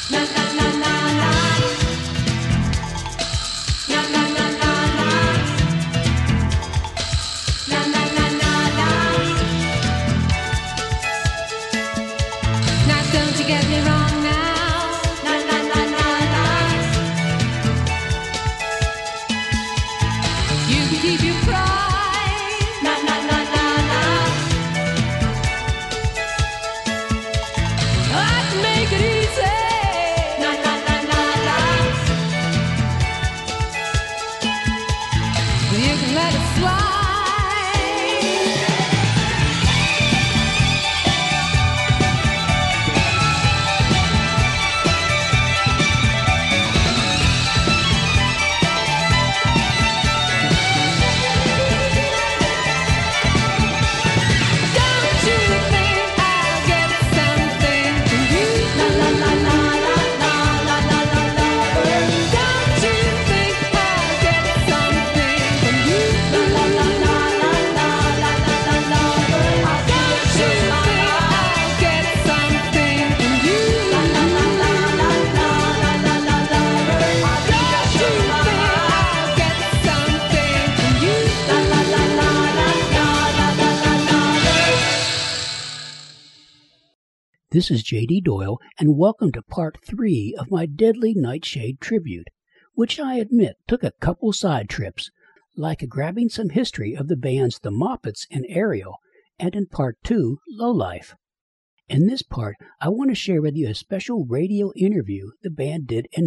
This is J.D. Doyle, and welcome to Part 3 of my Deadly Nightshade tribute, which I admit took a couple side trips, like grabbing some history of the bands The Moppets and Ariel, and in Part 2, Lowlife. In this part, I want to share with you a special radio interview the band did in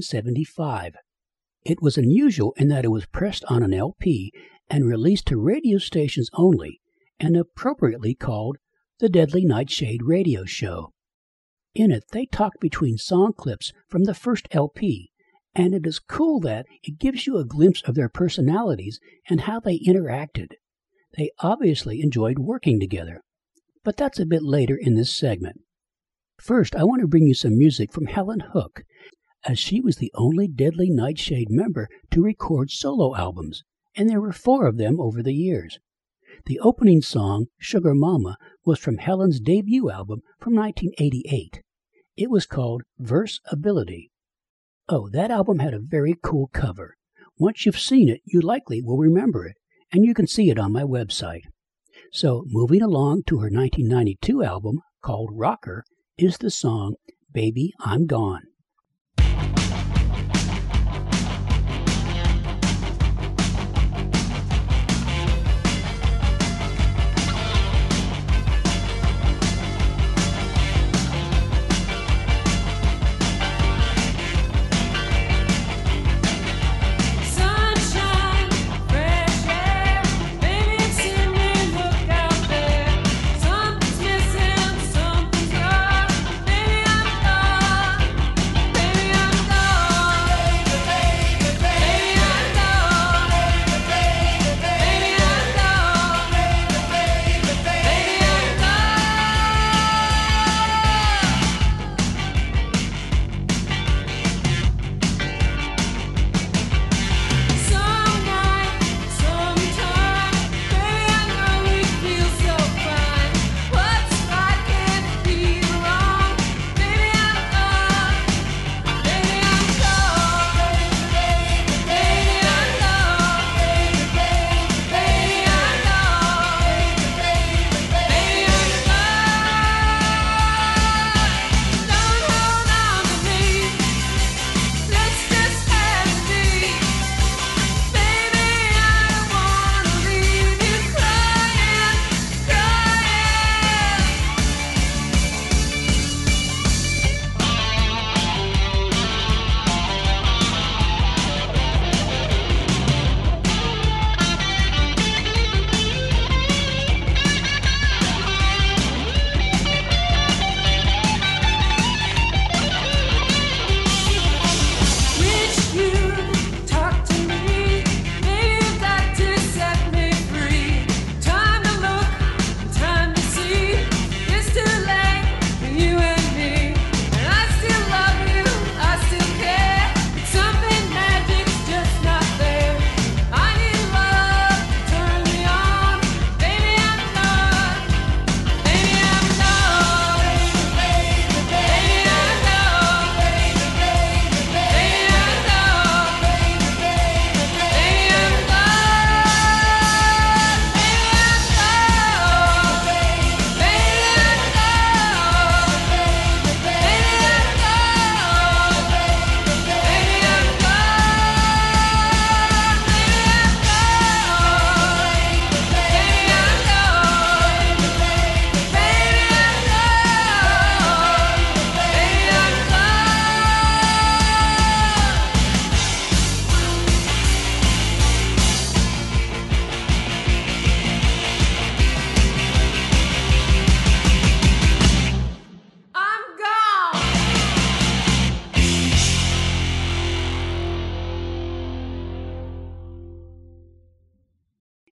1975. It was unusual in that it was pressed on an LP and released to radio stations only, and appropriately called The Deadly Nightshade Radio Show. In it, they talk between song clips from the first LP, and it is cool that it gives you a glimpse of their personalities and how they interacted. They obviously enjoyed working together, but that's a bit later in this segment. First, I want to bring you some music from Helen Hook, as she was the only Deadly Nightshade member to record solo albums, and there were 4 of them over the years. The opening song, Sugar Mama, was from Helen's debut album from 1988. It was called Verse Ability. Oh, that album had a very cool cover. Once you've seen it, you likely will remember it, and you can see it on my website. So, moving along to her 1992 album, called Rocker, is the song Baby, I'm Gone.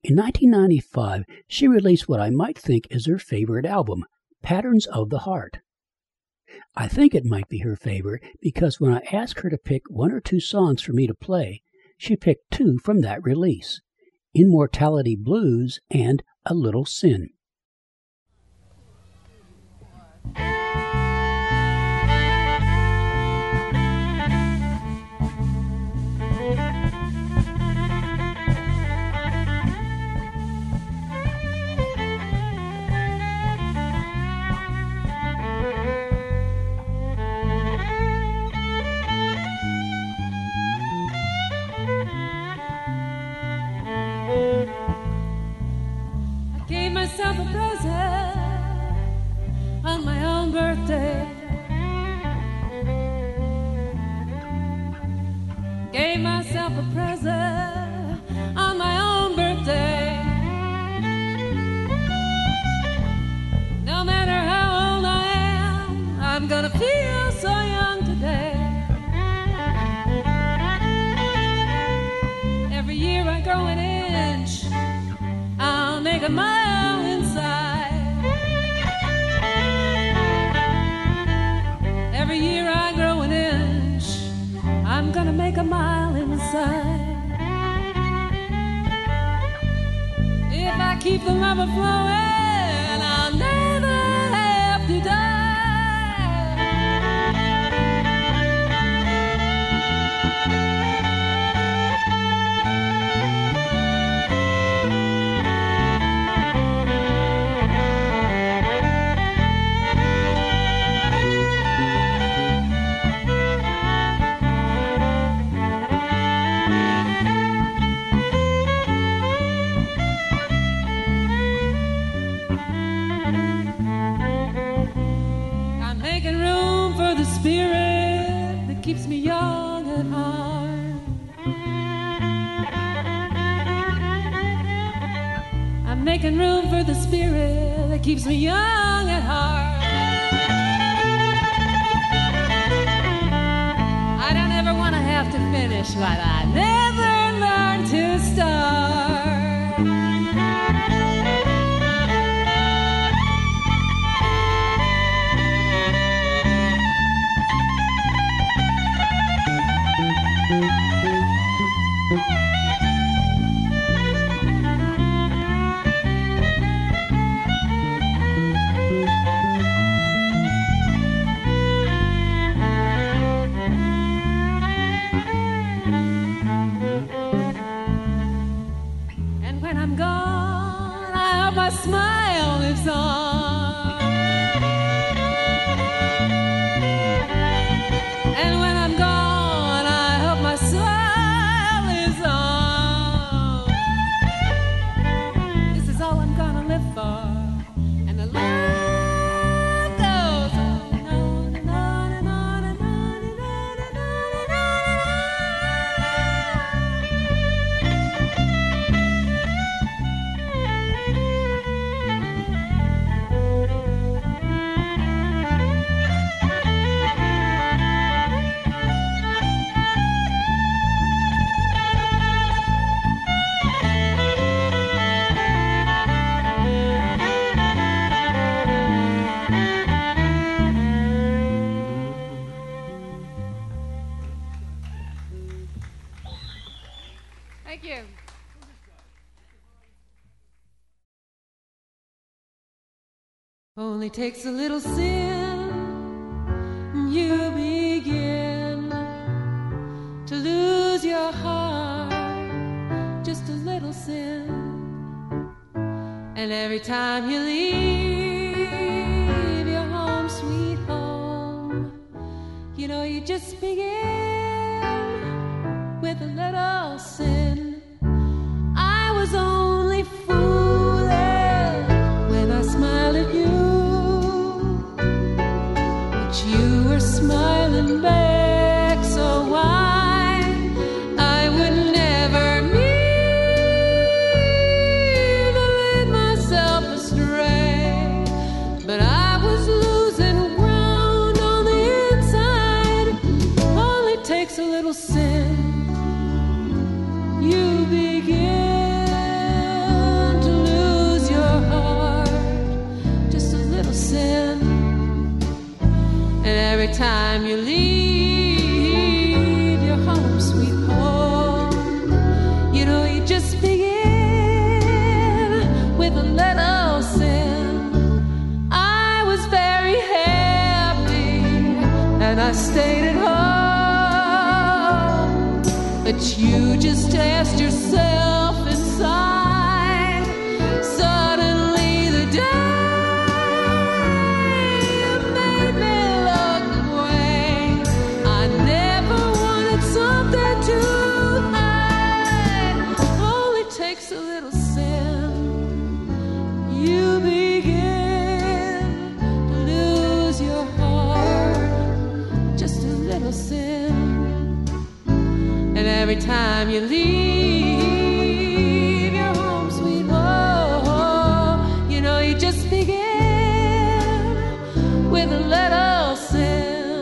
In 1995, she released what I might think is her favorite album, Patterns of the Heart. I think it might be her favorite because when I asked her to pick one or two songs for me to play, she picked two from that release, Immortality Blues and A Little Sin. Myself a present on my own birthday. Gave myself a present on my own birthday. No matter how old I am, I'm gonna feel so young today. Every year I grow an inch, I'll make a mile inside. Every year I grow an inch, I'm gonna make a mile inside. If I keep the love flowing, I'll never have to die. Spirit that keeps me young at heart. I'm making room for the spirit that keeps me young at heart. I don't ever want to have to finish what I never learned to start. And when I'm gone, I hope my smile lives on. And when I'm gone, I hope my smile lives on. This is all I'm gonna live for, and the love goes on and on and on and on and on and on and on and on. Thank you. Only takes a little sin, and you begin to lose your heart. Just a little sin, and every time you leave your home, sweet home, you know you just begin with a little sin. I was only foolish when I smiled at you, but you were smiling back, so why I would never mean to lead myself astray, but I was losing ground on the inside. Only takes a little sin, you begin time you leave your home, sweet home, you know you just begin with a little sin. I was very happy and I stayed at home, but you just asked yourself inside, suddenly the day you made me look away. I never wanted something to hide. Oh, it takes a little sin. You begin to lose your heart, just a little sin. And every time you leave your home, sweet home, you know you just begin with a little sin.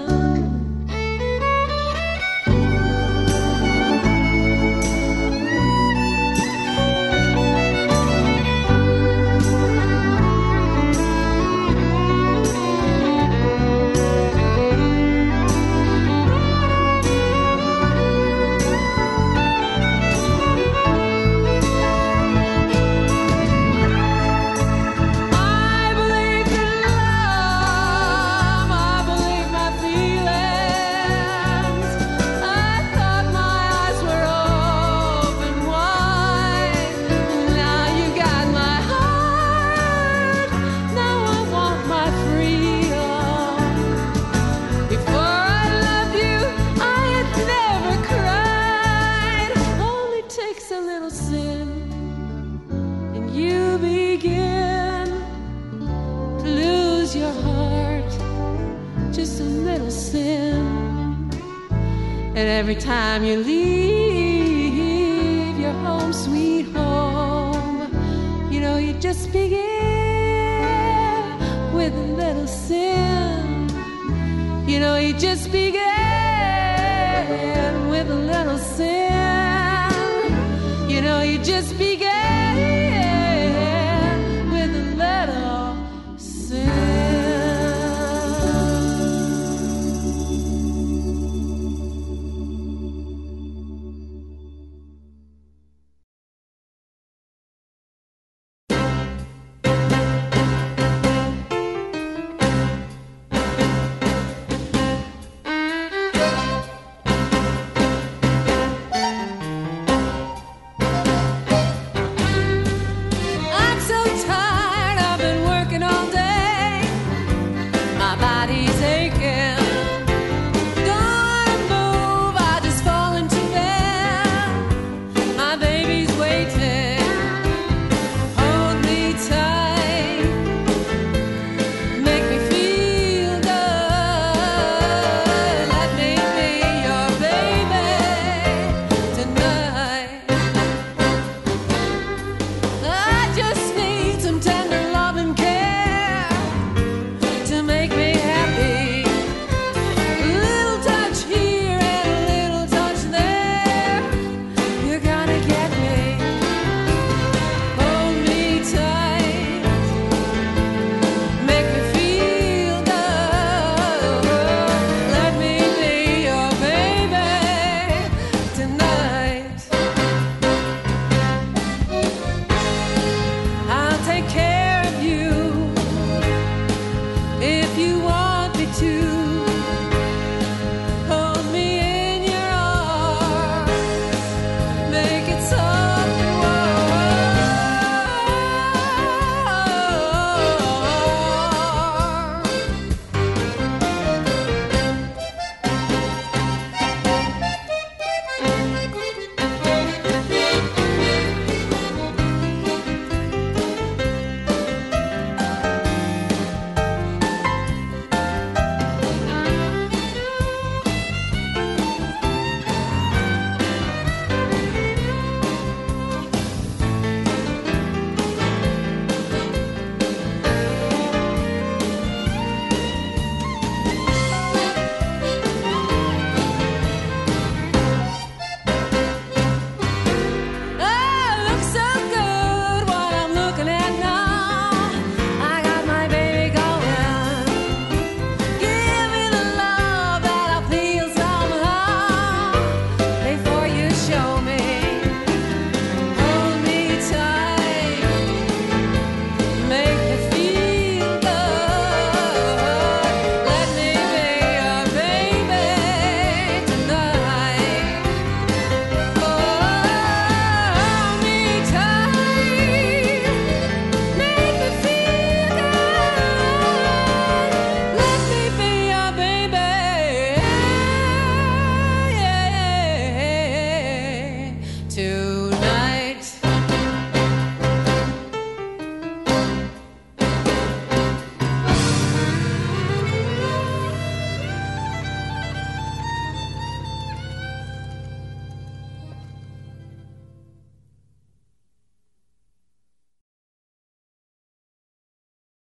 I believed in love, I believed my feelings. I thought my eyes were open wide. Now you got my heart, now I want my freedom. Before I loved you, I had never cried. Only takes a little sin, and you begin to lose your heart, just a little sin. And every time you leave your home, sweet home, you know you just begin with a little sin. You know you just begin with a little sin. You know you just begin with a little sin.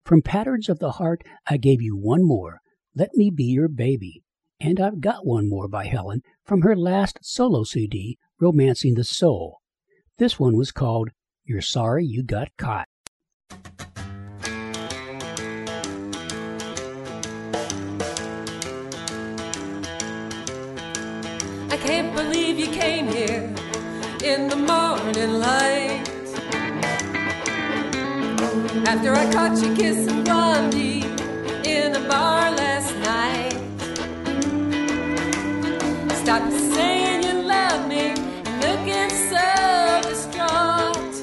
From Patterns of the Heart, I gave you one more, Let Me Be Your Baby. And I've got one more by Helen from her last solo CD, Romancing the Soul. This one was called You're Sorry You Got Caught. I can't believe you came here in the morning light. After I caught you kissing Blondie in a bar last night. Stop saying you love me, looking so distraught.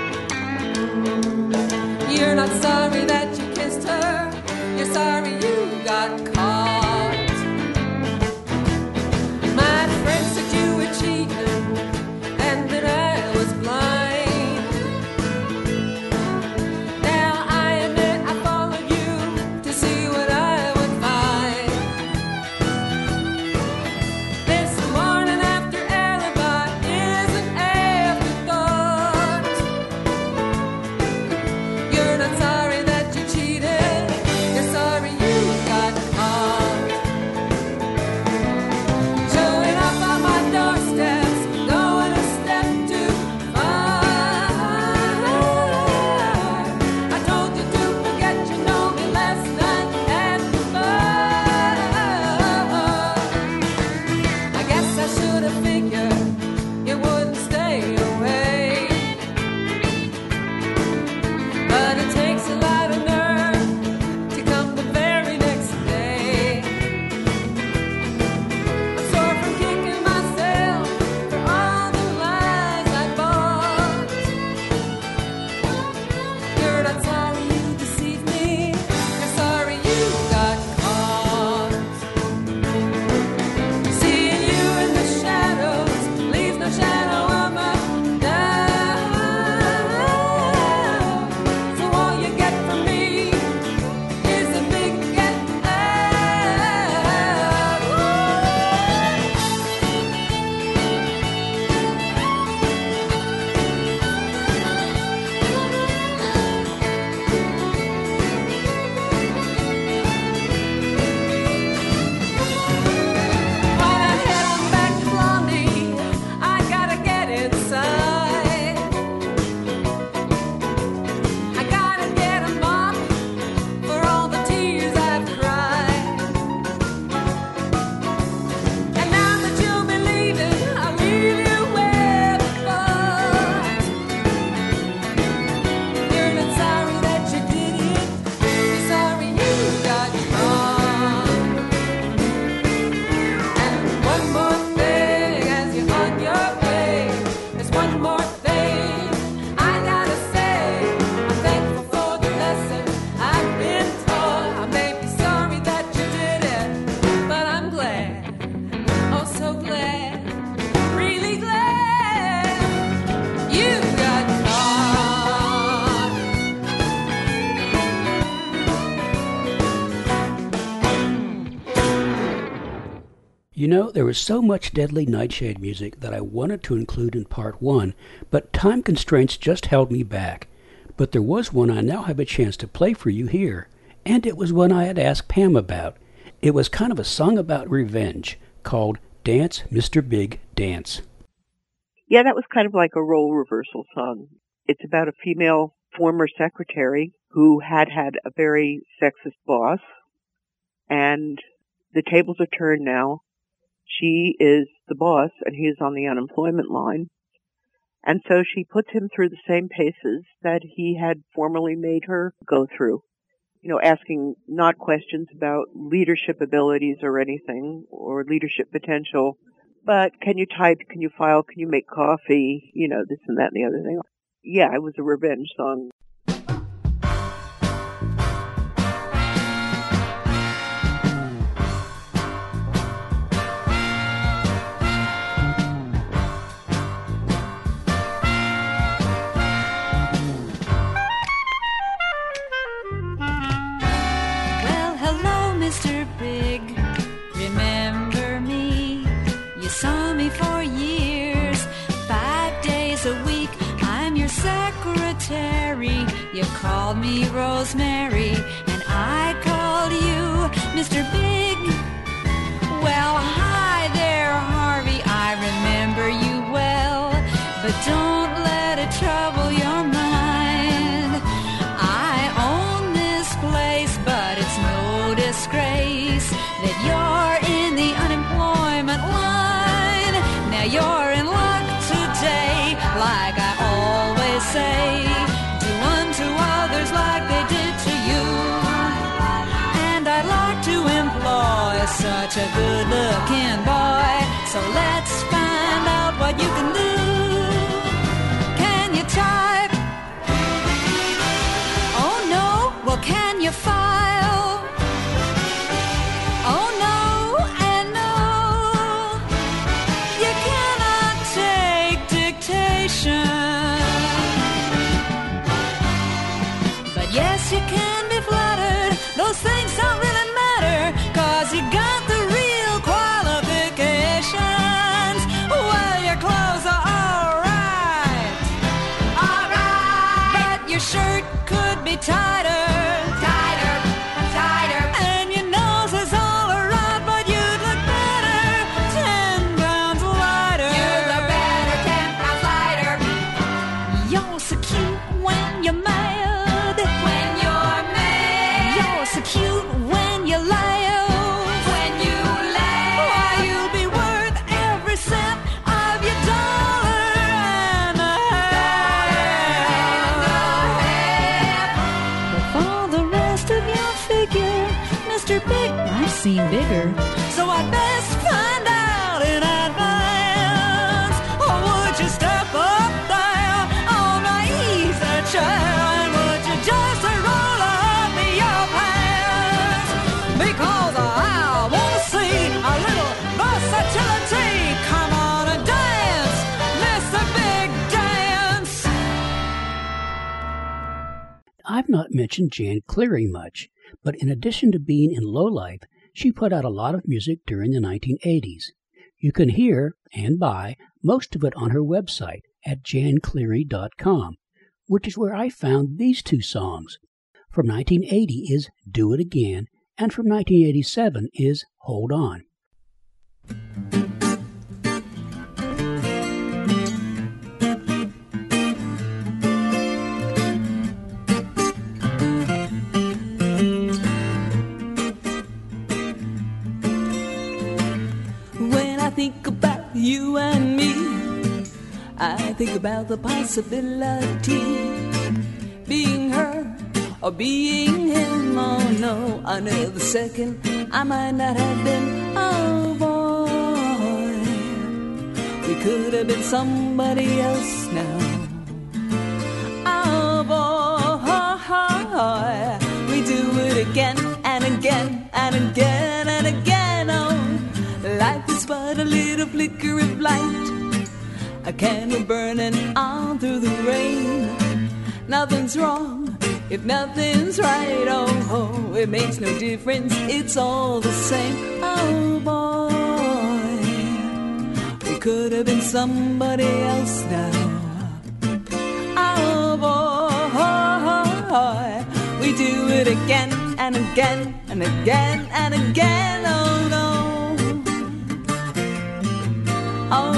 You're not sorry that you kissed her, you're sorry you got caught. My friend said you were cheating and that I was blind. Now I admit I followed you to see what I would find. This morning after alibi is an afterthought. You're not sorry that you cheated, you're sorry you got caught. Showing up on my doorsteps, going a step too far. I told you to forget you know me last night at the bar. I guess I should have figured you wouldn't stay away. But it takes a lot of nerve to come the very next day. I'm sore from kicking myself for all the lies I bought. You're not sorry you deceived me, you're sorry you got caught. Seeing you in the shadows leaves no shadow of a doubt. So all you get from me is a big get out. When I head on back to Blondie, I gotta get inside. I gotta get a mop for all the tears I've cried. And now that you'll be leaving, I'll leave you with a thought. You're not sorry that you did it, you're sorry you got caught. And one more thing as you're on your way, there's one more thing I gotta say. I'm thankful for the lesson I've been taught. I may be sorry that you did it, but I'm glad, oh so glad, really glad you got caught. You know, there was so much Deadly Nightshade music that I wanted to include in part 1, but time constraints just held me back. But there was one I now have a chance to play for you here, and it was one I had asked Pam about. It was kind of a song about revenge, called Dance, Mr. Big, Dance. Yeah, that was kind of like a role reversal song. It's about a female former secretary who had a very sexist boss, and the tables are turned now. She is the boss, and he is on the unemployment line. And so she puts him through the same paces that he had formerly made her go through. You know, asking not questions about leadership abilities or anything, or leadership potential, but can you type, can you file, can you make coffee, you know, this and that and the other thing. Yeah, it was a revenge song. Well, hello, Mr. Big. Remember me? You saw me for years, 5 days a week. I'm your secretary. You called me Rosemary, and I called you Mr. Big. Well, hi there, Harvey, I remember you well, but don't let it trouble your mind. I own this place, but it's no disgrace that you're in the unemployment line. Now you're in luck today, like I always say, do unto others like they did to you. And I'd like to employ such a good-looking boy, so let's find out what you can do. Can you type? Oh no, well can you file? Oh no and no, you cannot take dictation. But yes, you can be flattered, those things don't really matter, 'cause you got the real qualifications. Well, your clothes are alright, but your shirt could be tighter, tighter, tighter, and your nose is all right, but you'd look better 10 pounds lighter. You'd look better 10 pounds lighter. You're so cute when you're mad, when you're mad. You're so cute when you laugh, when you laugh. Why, you'll be worth every cent of your dollar and a half. But for the rest of your figure, Mr. Big, I've seen bigger, so I'd best find out in advance. Or would you step up there on my easy chair, and would you just roll up your pants? Because I want to see a little versatility. Come on and dance, Mr. Big Dance. I've not mentioned Jan Cleary much, but in addition to being in lowlife, she put out a lot of music during the 1980s. You can hear and buy most of it on her website at jancleary.com, which is where I found these two songs. From 1980 is Do It Again, and from 1987 is Hold On. When I think about you and me, I think about the possibility being her or being him. Oh no, another second I might not have been. Oh boy, we could have been somebody else now. Oh boy, we do it again and again and again and again. Oh, life is but a little flicker of light, a candle burning on through the rain. Nothing's wrong if nothing's right. Oh, it makes no difference, it's all the same. Oh boy, we could have been somebody else now. Oh boy, we do it again and again and again and again. Oh no. Oh,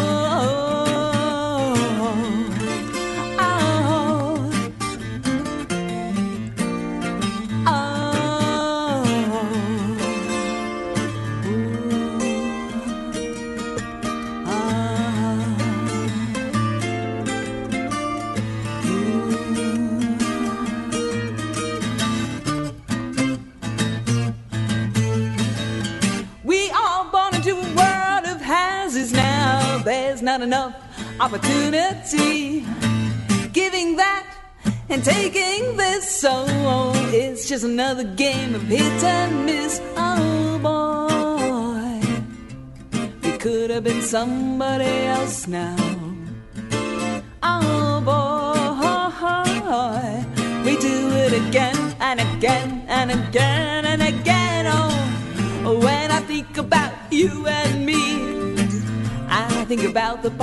there's not enough opportunity giving that and taking this, so it's just another game of hit and miss. Oh boy, we could have been somebody else now. Oh boy, we do it again and again and again and again. Oh, when I think about you and me, I think about the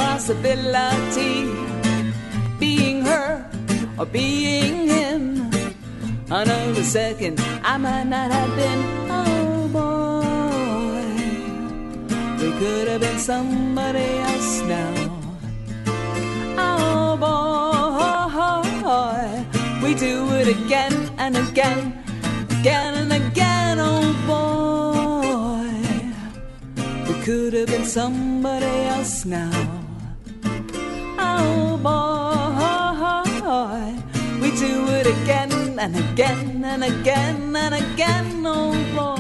possibility being her or being him. Another second, I might not have been. Oh boy, we could have been somebody else now. Oh boy, we do it again and again, again and again. Oh boy, we could have been somebody else now. Oh boy, we do it again and again and again and again. Oh boy.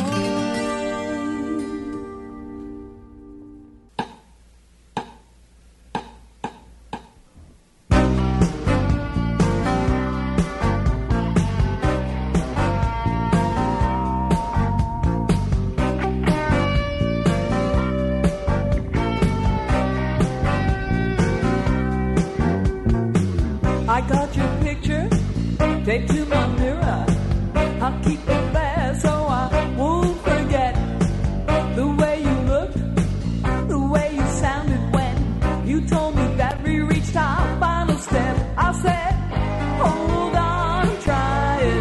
I got your picture taped to my mirror. I'll keep it there so I won't forget the way you looked, the way you sounded when you told me that we reached our final step. I said, hold on, I'm trying.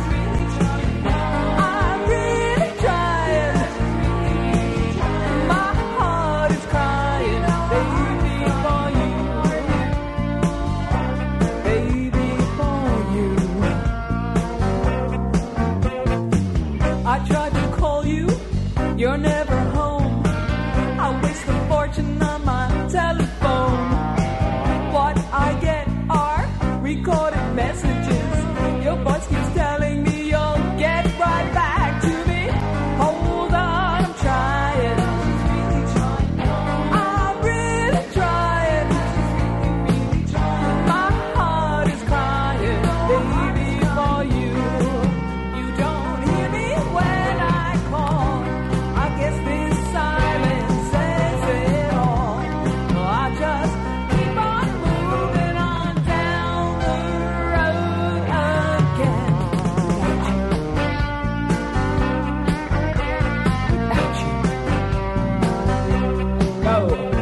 I'm really trying. My heart is crying, baby, for you. Baby, for you. I tried to call you, you're never home. I waste a fortune on my telephone. What I get are recorded messages. Your voice keeps telling me you'll get right back to me. Hold on, I'm trying. I'm really trying. My heart is crying, baby, for you. You don't hear me when I call. I guess this silence says it all. I just keep on moving on down the road again. Without you. Go.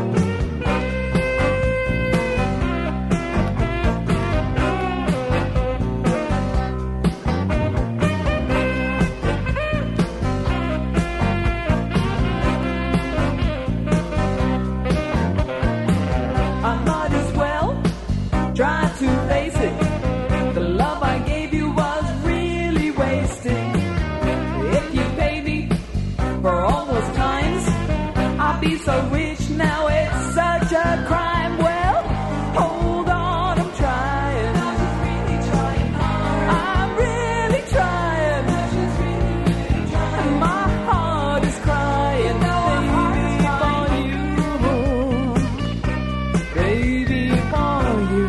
I might as well try to face it. The love I gave you was really wasted. If you pay me for all those times, I'll be so rich now it's such a crime. Well, hold on, I'm trying. I'm really trying. My heart is crying, baby, for you.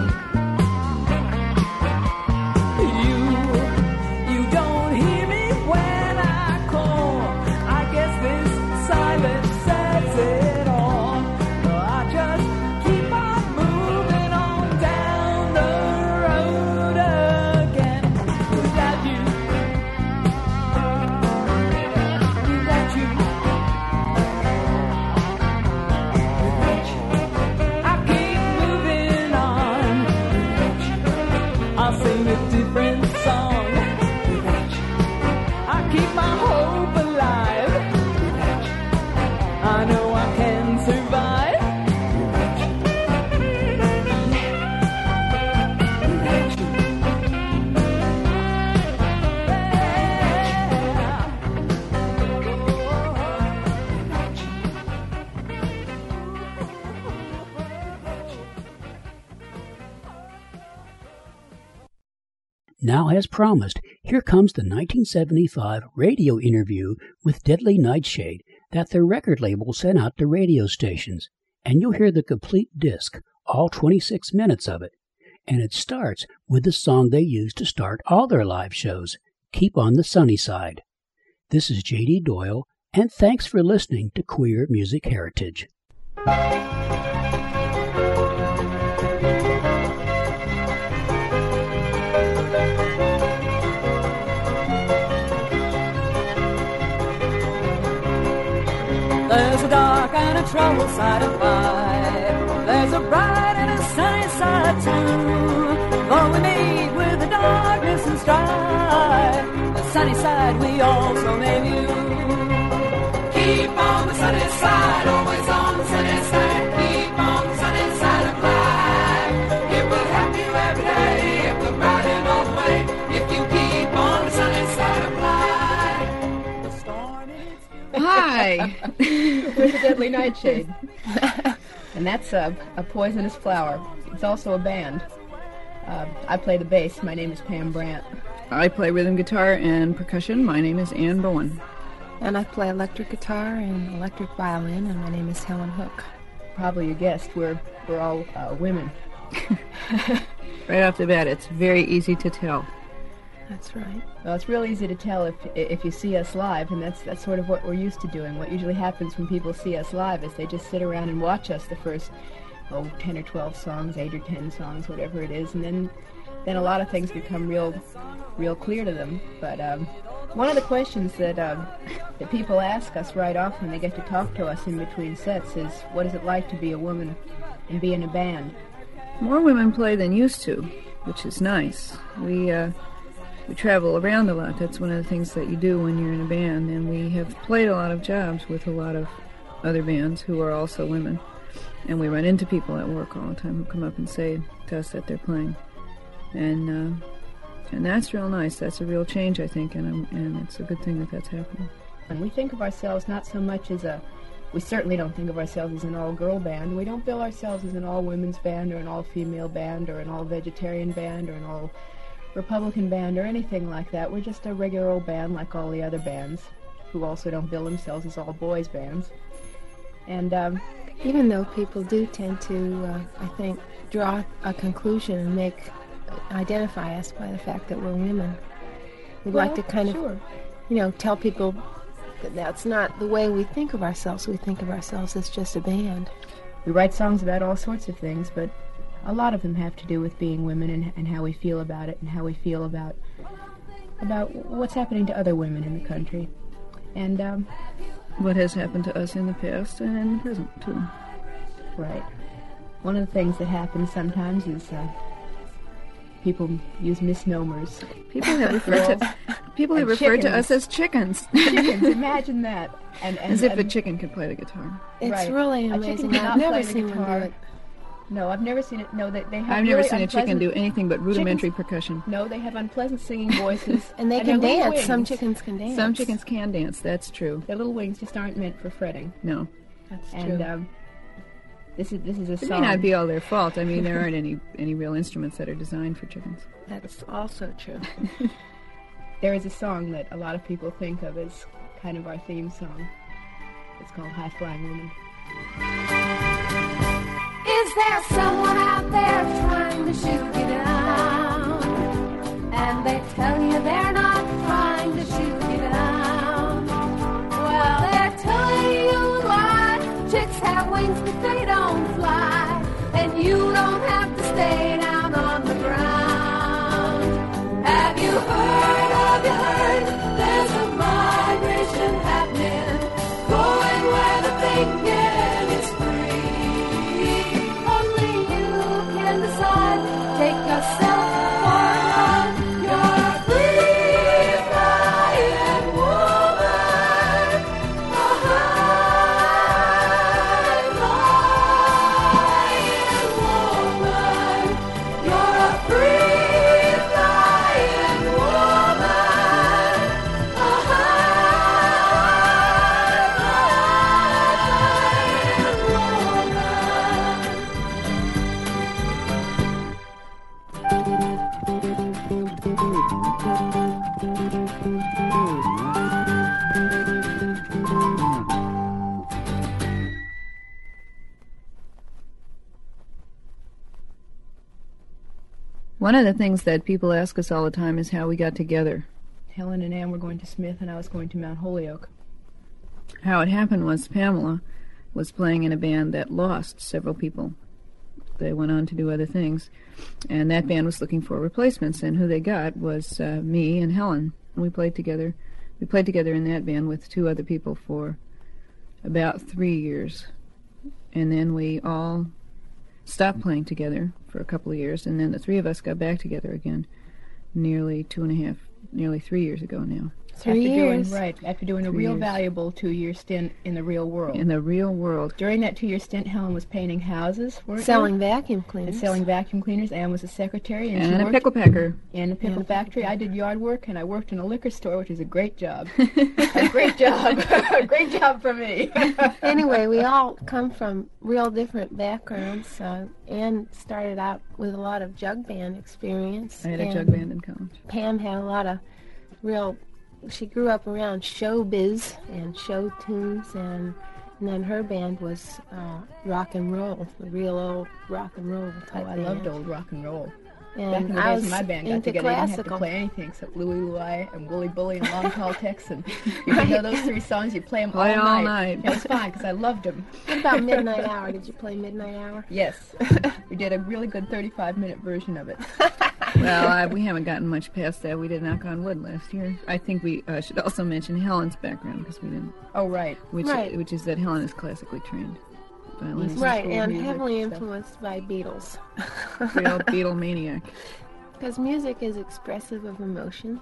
You don't hear me when I call. I guess this silence says it all. I just keep on moving on down the road again. Without you. Without you. Without you. I keep moving on. I'll sing a different song. I keep my hope alive. I know I can survive. Now, as promised, here comes the 1975 radio interview with Deadly Nightshade that their record label sent out to radio stations, and you'll hear the complete disc, all 26 minutes of it. And it starts with the song they used to start all their live shows, Keep on the Sunny Side. This is J.D. Doyle, and thanks for listening to Queer Music Heritage. There's a dark and a troubled side of life. There's a bright and a sunny side too. Though we meet with the darkness and strive. The sunny side we also name you. Keep on the sunny side, always on the sunny side. Keep on the sunny side of life. It will help you every day if the brighten all the way. If you keep on the sunny side of life. The storm is Hi, we're the Deadly Nightshade, and that's a poisonous flower. It's also a band. I play the bass. My name is Pam Brandt. I play rhythm guitar and percussion. My name is Ann Bowen. And I play electric guitar and electric violin, and my name is Helen Hook. Probably you guessed, we're all women. Right off the bat, it's very easy to tell. That's right. Well, it's real easy to tell if you see us live, and that's sort of what we're used to doing. What usually happens when people see us live is they just sit around and watch us the first 10 or 12 songs, 8 or 10 songs, whatever it is, and then a lot of things become real clear to them. But one of the questions that people ask us right off when they get to talk to us in between sets is, what is it like to be a woman and be in a band? More women play than used to, which is nice. We travel around a lot. That's one of the things that you do when you're in a band, and we have played a lot of jobs with a lot of other bands who are also women. And we run into people at work all the time who come up and say to us that they're playing. And that's real nice. That's a real change, I think, and it's a good thing that that's happening. And we think of ourselves not so much as we certainly don't think of ourselves as an all-girl band. We don't bill ourselves as an all-women's band or an all-female band or an all-vegetarian band or an all-Republican band or anything like that. We're just a regular old band like all the other bands who also don't bill themselves as all-boys bands. And even though people do tend to, I think, draw a conclusion and identify us by the fact that we're women. We'd like to kind of, tell people that that's not the way we think of ourselves. We think of ourselves as just a band. We write songs about all sorts of things, but a lot of them have to do with being women and how we feel about it and how we feel about what's happening to other women in the country. And what has happened to us in the past and in the present, too. Right. One of the things that happens sometimes is people use misnomers. People have referred to us as chickens. Chickens, imagine that. As if a chicken could play the guitar. It's really amazing. I've never seen one do it. No, I've never seen it. No, they have. I've never seen a chicken do anything but rudimentary percussion. No, they have unpleasant singing voices. And they can dance. Some chickens can dance. Some chickens can dance, that's true. Their little wings just aren't meant for fretting. No. That's true. And this is a song. It may not be all their fault. I mean, there aren't any real instruments that are designed for chickens. That's also true. There is a song that a lot of people think of as kind of our theme song. It's called High Flying Woman. Is there someone out there trying to shoot you down? And they tell you they're not trying to shoot you down. Well, they're telling you a lie. Chicks have wings but they don't fly. And you don't have to stay down on the ground. Have you heard? There's a migration happening, going where the thinking is free. Only you can decide. Take yourself for a ride. You're a free flying woman, a high flying woman. You're a free flying woman, a One of the things that people ask us all the time is how we got together. Helen and Ann were going to Smith, and I was going to Mount Holyoke. How it happened was Pamela was playing in a band that lost several people. They went on to do other things, and that band was looking for replacements, and who they got was me and Helen. We played together. We played together in that band with two other people for about 3 years, and then we all stopped playing together for a couple of years, and then the three of us got back together again. nearly 3 years ago now. 3 years. After doing a 3 real years. valuable 2-year stint in the real world. In the real world. During that 2-year stint, Helen was painting houses, weren't you? Selling vacuum cleaners. And selling vacuum cleaners. Anne was a secretary. And she And a worked pickle packer. in a pickle factory. I did yard work, and I worked in a liquor store, which is a great job. A great job. A great job for me. Anyway, we all come from real different backgrounds. Anne started out with a lot of jug band experience. I had a and jug band in college. Pam had a lot of she grew up around showbiz and show tunes, and then her band was rock and roll, the real old rock and roll type I band. loved old rock and roll. And Back in the I days was when my band got into together, you didn't have to classical. play anything except Louie Louie and Wooly Bully and Long Tall Texan. You could know those 3 songs, you'd play them Play all all night. night. It was fun because I loved them. What about Midnight Hour? Did you play Midnight Hour? Yes. We did a really good 35-minute version of it. Well, we haven't gotten much past that. We did Knock on Wood last year. I think we should also mention Helen's background, because we didn't. Oh, right. Which is that Helen is classically trained violinist. Right, School and music heavily stuff. influenced by Beatles. Real Beatle maniac. Because music is expressive of emotions,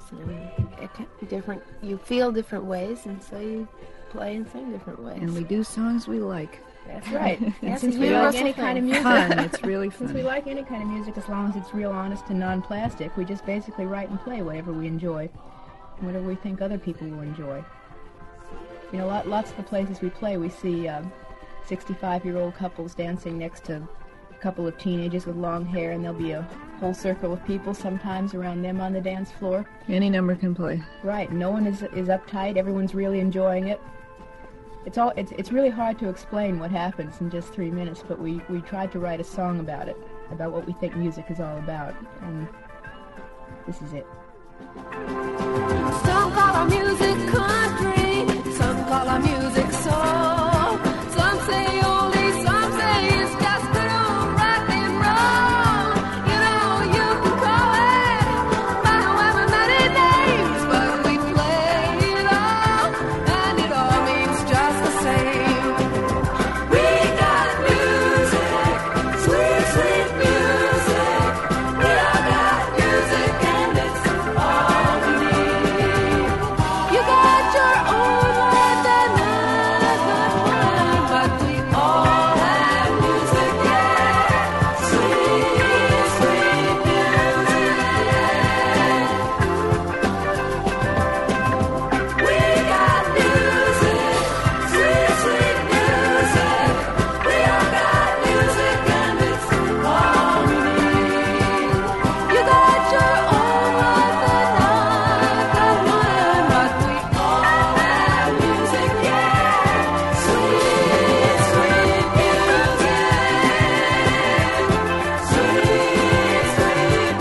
and you feel different ways, and so you play and sing different ways. And we do songs we like. That's right. And That's since a we like universal any kind of thing. music, Fun. It's really fun. since we like any kind of music, as long as it's real honest and non-plastic, we just basically write and play whatever we enjoy, and whatever we think other people will enjoy. You know, lots of the places we play, we see 65-year-old couples dancing next to a couple of teenagers with long hair, and there'll be a whole circle of people sometimes around them on the dance floor. Any number can play. Right. No one is uptight. Everyone's really enjoying it. It's really hard to explain what happens in just 3 minutes, but we tried to write a song about it, about what we think music is all about, and this is it. Some call our music country, some call our music soul. Some say oldie, some say it's just good old rock and roll. You know, you can call it by however many names, but we play it all, and it all means just the same. We got music, sweet, sweet music. We all got music, and it's all we need. You got your own life and I got mine, but we all have music, yeah. Sweet, sweet music. We got music, sweet, sweet music. We all got music, and it's all we need. You got your own life and I got mine, but we all have music, yeah. Sweet, sweet music. Sweet, sweet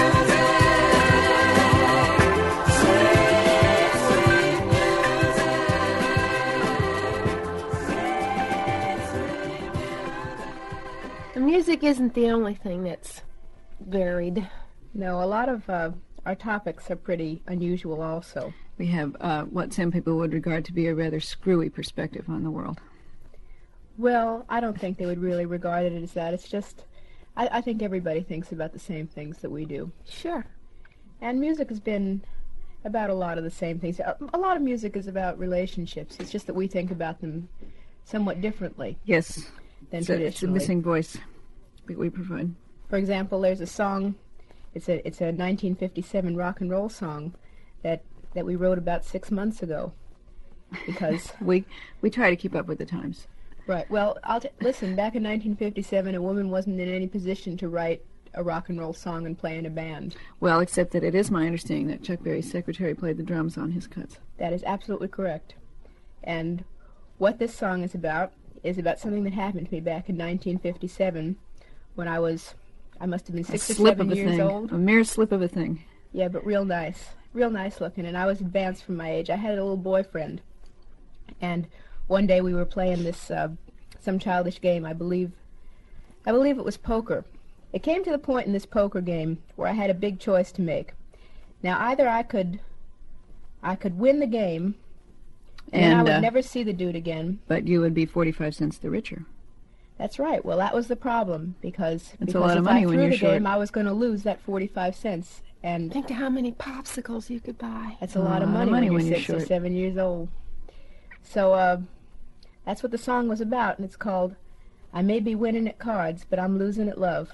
The music isn't the only thing that's varied. No, a lot of our topics are pretty unusual also. We have what some people would regard to be a rather screwy perspective on the world. Well, I don't think they would really regard it as that. It's just, I think everybody thinks about the same things that we do. Sure. And music has been about a lot of the same things. A lot of music is about relationships. It's just that we think about them somewhat differently Yes. than It's a traditionally. missing voice that we provide. For example, there's a song, it's a 1957 rock and roll song that we wrote about 6 months ago. Because We try to keep up with the times. right, well, listen, back in 1957, a woman wasn't in any position to write a rock and roll song and play in a band. Well, except that it is my understanding that Chuck Berry's secretary played the drums on his cuts. That is absolutely correct. And what this song is about something that happened to me back in 1957 when I must have been 6 or 7 years old. A mere slip of a thing. Yeah, but real nice looking, and I was advanced from my age. I had a little boyfriend, and one day we were playing this some childish game. I believe it was poker. It came to the point in this poker game where I had a big choice to make. Now either I could win the game, and I would never see the dude again. But you would be 45 cents the richer. That's right. Well, that was the problem because a lot of money if I when threw you're the short. game, I was going to lose that 45 cents. And Think of how many popsicles you could buy. that's a lot of money when you're 6 or short. 7 years old. So that's what the song was about, and it's called I May Be Winning at Cards, But I'm Losing at Love.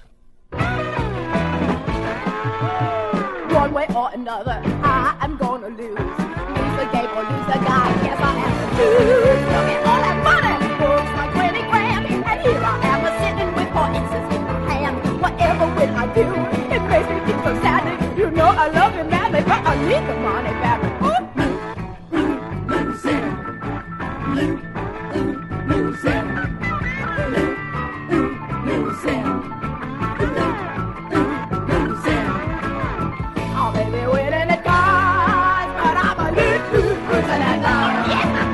One way or another, I am gonna lose. Lose the game or lose the guy. Yes, I am to lose. Look at all that money. Looks like 20 grand. And here I am sitting with 4 aces in my hand. Whatever will I do? It makes me feel so sad. You know I love you madly, but I need the money badly. Oh, baby, winning at cards, but I'm a losing at love. Yes, I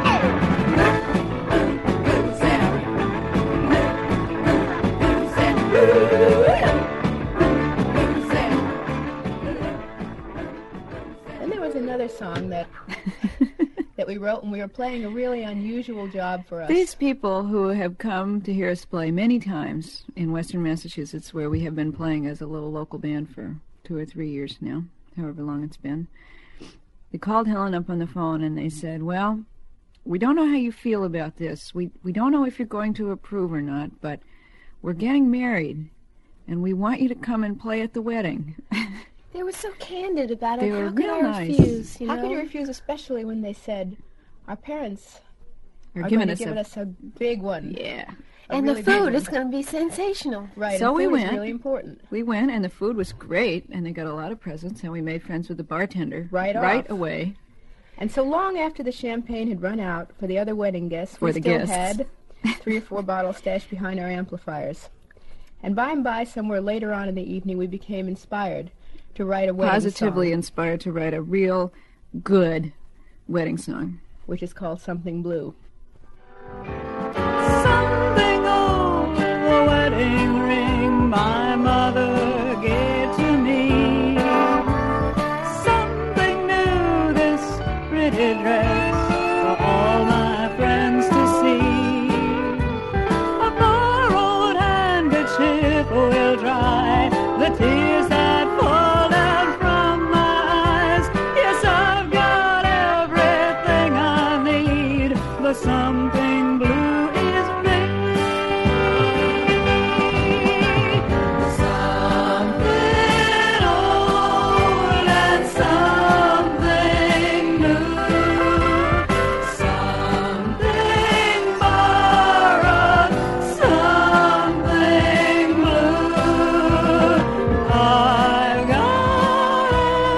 Then there was another song that we wrote, and we were playing a really unusual job for us. These people who have come to hear us play many times in Western Massachusetts, where we have been playing as a little local band for 2 or 3 years now, however long it's been, they called Helen up on the phone and they said, well, we don't know how you feel about this. We don't know if you're going to approve or not, but we're getting married, and we want you to come and play at the wedding. They were so candid about it. They were How could real I nice. refuse? How could you refuse, especially when they said, our parents Are are giving going us to give us a big one. Yeah. And really the big food one. is going to be sensational. Right, So and we food is went. really important. We went, and the food was great, and they got a lot of presents, and we made friends with the bartender Right off. away. And so long after the champagne had run out for the other wedding guests, For we the still guests. had 3 or 4 bottles stashed behind our amplifiers. And by and by, somewhere later on in the evening, we became inspired to write a wedding Positively song, inspired to write a real good wedding song. which is called Something Blue. Something over the wedding ring my mother gave to me. Something new, this pretty dress for all my friends to see. A borrowed handkerchief will dry the tears that fall down from my eyes. Yes, I've got everything I need. The something blue is me. Something old and something new. Something borrowed, something blue. I've got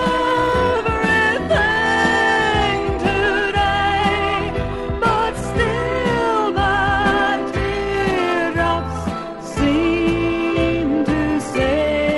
everything today, but still my teardrops seem to say,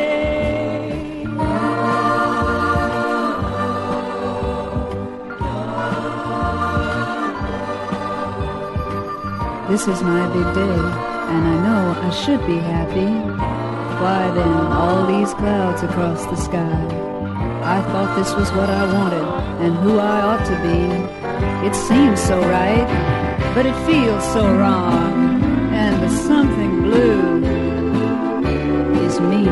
This is my big day, and I know I should be happy. Fly then all these clouds across the sky. I thought this was what I wanted, and who I ought to be. It seems so right, but it feels so wrong. And the something blue is me.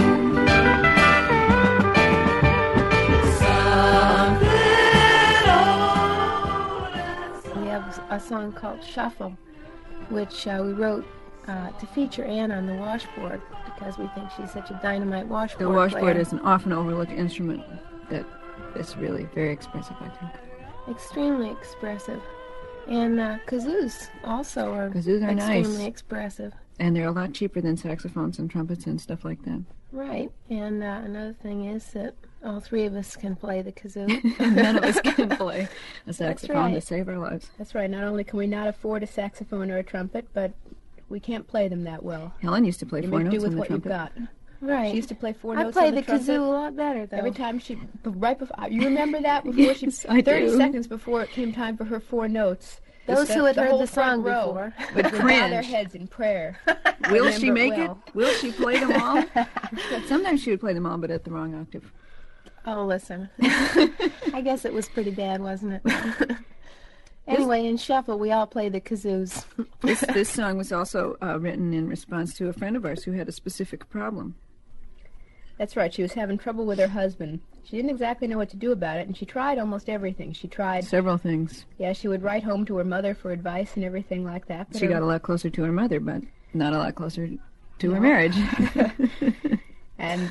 We have a song called Shuffle, which we wrote to feature Anne on the washboard because we think she's such a dynamite washboard The washboard player. is an often overlooked instrument that is really very expressive, I think. Extremely expressive. And kazoos also are Kazoos are extremely nice. expressive. And they're a lot cheaper than saxophones and trumpets and stuff like that. Right. And another thing is that all 3 of us can play the kazoo. None of us can play a saxophone to right. save our lives. That's right. Not only can we not afford a saxophone or a trumpet, but we can't play them that well. Helen used to play You 4 make do notes with on the what you've trumpet. got. Right. She used to play 4 I notes played on the the trumpet. kazoo a lot better, though. Every time right before, you remember that before she, Yes, I 30 do. seconds before it came time for her 4 notes. Those who had heard whole the song front row before. Would would bow their cringe. heads in prayer. Will she Remember make well. it? Will she play them all? Sometimes she would play them all, but at the wrong octave. Oh, listen. I guess it was pretty bad, wasn't it? Anyway, in Shuffle, we all play the kazoos. This song was also written in response to a friend of ours who had a specific problem. That's right. She was having trouble with her husband. She didn't exactly know what to do about it, and she tried almost everything. She tried... Several things. Yeah, she would write home to her mother for advice and everything like that. She got a lot closer to her mother, but not a lot closer to her marriage. And,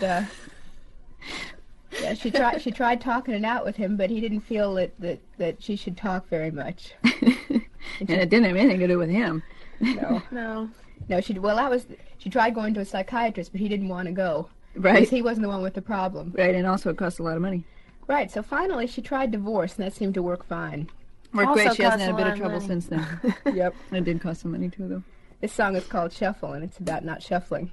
yeah, she tried talking it out with him, but he didn't feel that she should talk very much. And it didn't have anything to do with him. No. No, she tried going to a psychiatrist, but he didn't want to go. Right. Because he wasn't the one with the problem. Right, and also it cost a lot of money. Right, so finally she tried divorce, and that seemed to work fine. Worked Also great. She hasn't costs had a a bit lot of of trouble money. since then. Yep. It did cost some money, too, though. This song is called Shuffle, and it's about not shuffling.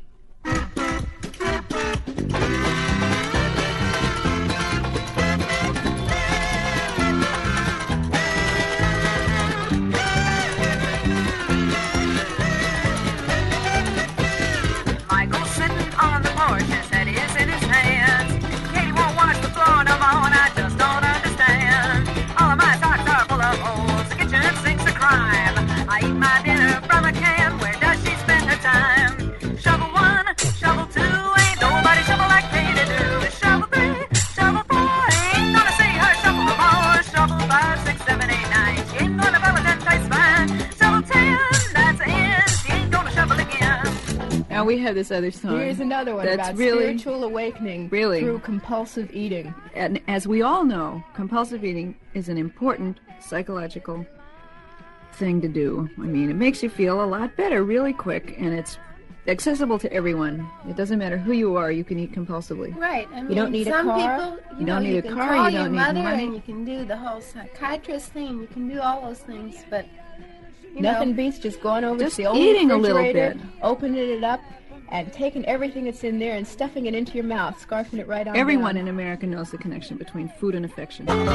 Michael's sitting on the porch, his head is in his hands. Katie won't wash the floor no more, and I just don't understand. All of my socks are full of holes, the kitchen sink's a crime. I eat my dinner from a can, where does she spend her time? Shovel 1, shovel 2, ain't nobody shovel like Katie do. Shovel 3, shovel 4, ain't gonna see her shovel no more. Shovel 5, 6, 7, 8, 9, she ain't gonna shovel 10 times fine. Shovel 10, that's the end, she ain't gonna shovel again. Now we have this other song. Here's another one that's about really, spiritual awakening really, through compulsive eating. And as we all know, compulsive eating is an important psychological thing to do. I mean, it makes you feel a lot better really quick, and it's accessible to everyone. It doesn't matter who you are, you can eat compulsively. Right. I mean, don't need a some car. people, You don't need a can car, call you don't your need mother, money. and you can do the whole psychiatrist thing. You can do all those things, but Nothing beats just going over just to the old eating a little refrigerator, bit. opening it up, and taking everything that's in there and stuffing it into your mouth, scarfing it right on Everyone down. in America knows the connection between food and affection. Well,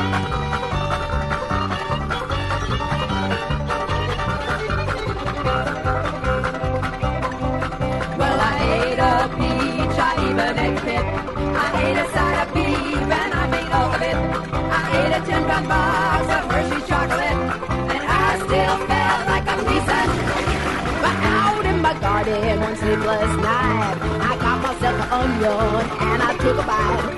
I ate a peach, I even ate pip. I ate a side of beef and I made all of it. I ate a 10-pound box of Hershey chocolate, and I still felt like a decent. But out in my garden one sleepless night, I got myself an onion and I took a bite.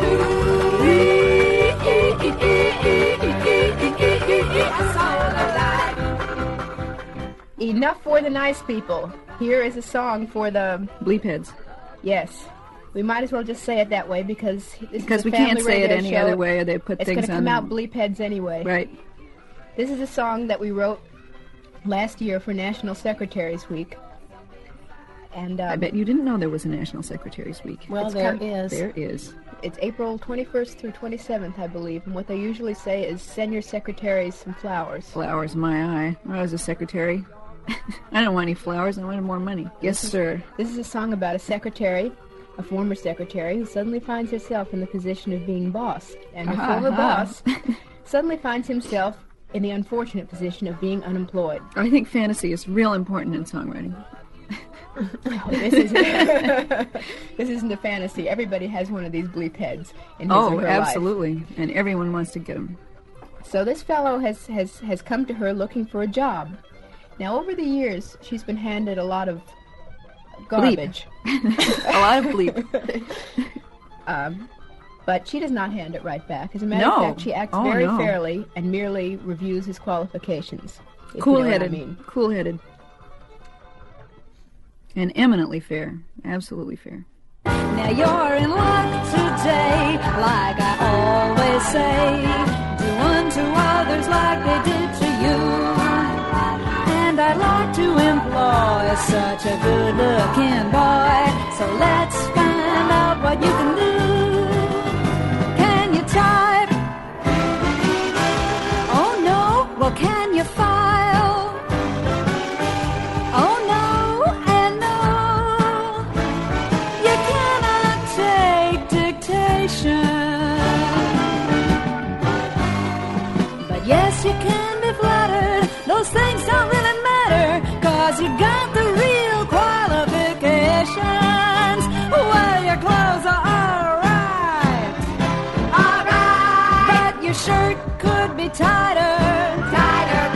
And I saw the light. Enough for the nice people. Here is a song for the... Bleepheads. Yes. We might as well just say it that way because this Because is we a can't family say it radio any show. other way, or they put It's things going to on. come out bleepheads anyway. Right. This is a song that we wrote last year for National Secretaries Week. And I bet you didn't know there was a National Secretaries Week. well, It's there come- is. There is. it's April 21st through 27th, I believe. And what they usually say is send your secretaries some flowers. Flowers, my eye. When I was a secretary, I don't want any flowers, I wanted more money. Yes, sir. This is a song about a secretary, a former secretary, who suddenly finds herself in the position of being boss. And her Aha, former aha. boss suddenly finds himself in the unfortunate position of being unemployed. I think fantasy is real important in songwriting. This isn't, this isn't a fantasy. Everybody has one of these bleep heads in his or Oh, her life. absolutely. And everyone wants to get them. So this fellow has come to her looking for a job. Now, over the years, she's been handed a lot of garbage. A lot of bleep. But she does not hand it right back. As a matter No. of fact, she acts Oh, very no. fairly and merely reviews his qualifications. if you know what Cool-headed. I mean. Cool-headed. And eminently fair. Absolutely fair. Now you're in luck today, like I always say. Do unto others like they did to you. And I'd like to employ such a good-looking boy. So let's find out what you can do. Can you type? Oh no, well can you file? Oh no, and no, you cannot take dictation. But yes, you can be flattered. Those things don't really matter, 'cause you got the real qualifications. Well, your clothes are alright, but your shirt could be tighter,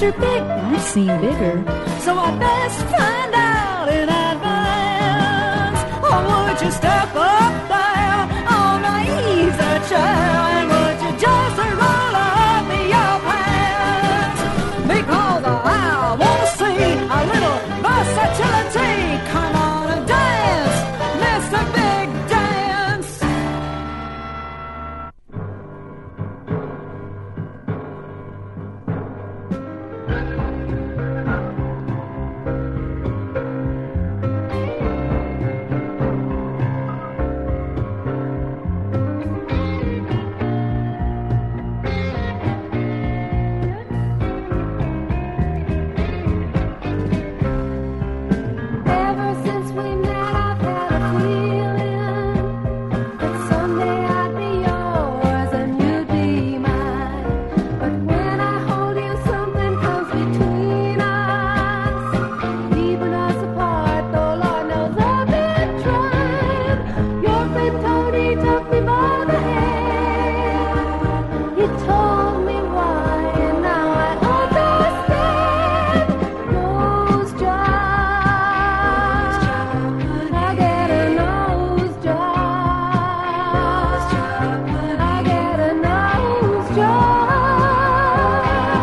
Mr. Big, I've seen bigger. So I best find out in advance. Or would you step up there on my easy chair? And would you just roll up your pants? Because I want to see a little versatility. Come on and dance, Mr. Big Dance. Ever since we met, I've had a feeling that someday I'd be yours and you'd be mine. But when I hold you, something comes between us, keeping us apart. Though Lord knows I've been trying. Your friend Tony took me by the hand. He told me why, and now I understand. Nose job, I get a nose job. I get a nose job,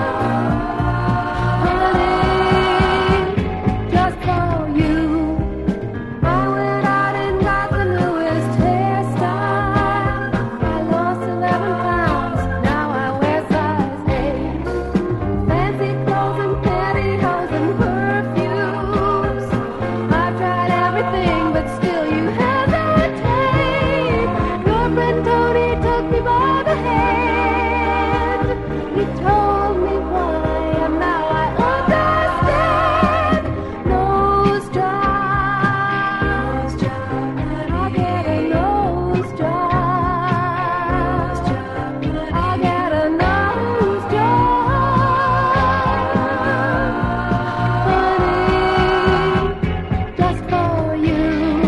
honey, just for you. I went out and got the newest hairstyle. I lost 11 pounds, now I wear size 8. Fancy clothes and pantyhose and perfumes. I've tried everything, but still you hesitate. Your friend Tony took me by the hand. He told me why, and now I understand. Nose job, I get a nose job. I get a nose job, honey, just for you.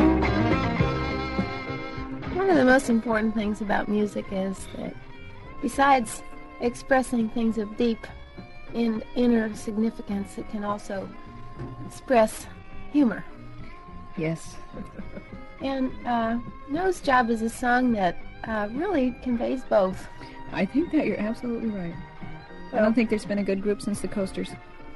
One of the most important things about music is that besides expressing things of deep inner significance, it can also express humor. Yes. And Nose Job is a song that really conveys both. I think that you're absolutely right. I don't think there's been a good group since the Coasters.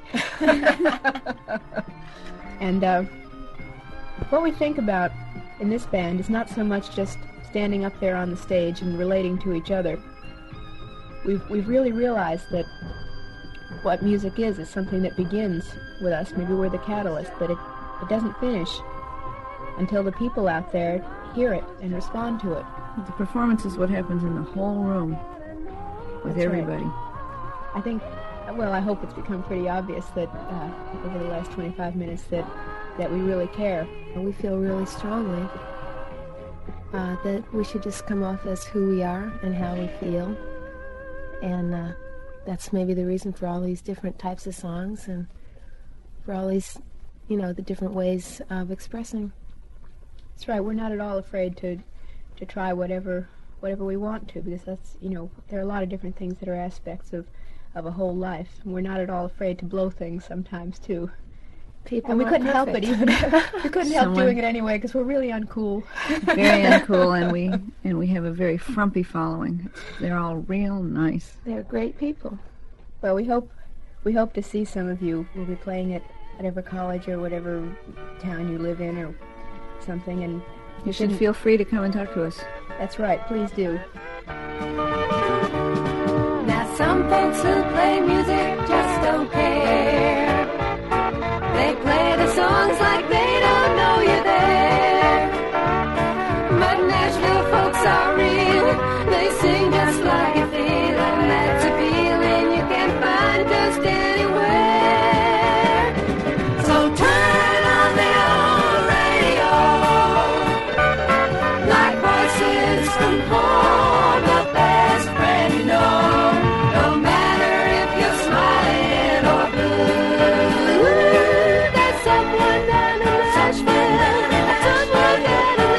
And what we think about in this band is not so much just standing up there on the stage and relating to each other. We've really realized that what music is something that begins with us. Maybe we're the catalyst, but it doesn't finish until the people out there hear it and respond to it. The performance is what happens in the whole room with That's everybody. Right. I think, well, I hope it's become pretty obvious that over the last 25 minutes that we really care. We feel really strongly that we should just come off as who we are and how we feel. And that's maybe the reason for all these different types of songs and for all these, the different ways of expressing. That's right. We're not at all afraid to try whatever we want to, because that's, there are a lot of different things that are aspects of a whole life. And we're not at all afraid to blow things sometimes, too. People and we aren't couldn't help it perfect. even. We couldn't help doing it anyway because we're really uncool. Very uncool, and we have a very frumpy following. They're all real nice. They're great people. Well, we hope to see some of you. We'll be playing at whatever college or whatever town you live in or something, and You should feel free to come and talk to us. That's right. Please do. Now some folks who play music just don't care. They play the songs like they don't know you're there. But Nashville folks are real. They sing just like you feel, and that's a feeling you can find just anywhere. So turn on the old radio, like voices from home, the best friend you know. No matter if you're smiling or blue, there's someone down in Nashville, someone down in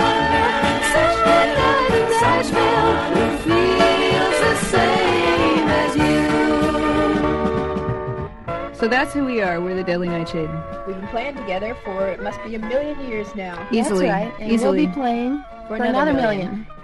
Nashville, who feels the same as you. So that's who we are. We're the Deadly Nightshade. We've been playing together for, it must be 1 million years now. Easily. That's right. And Easily. we'll be playing for another million.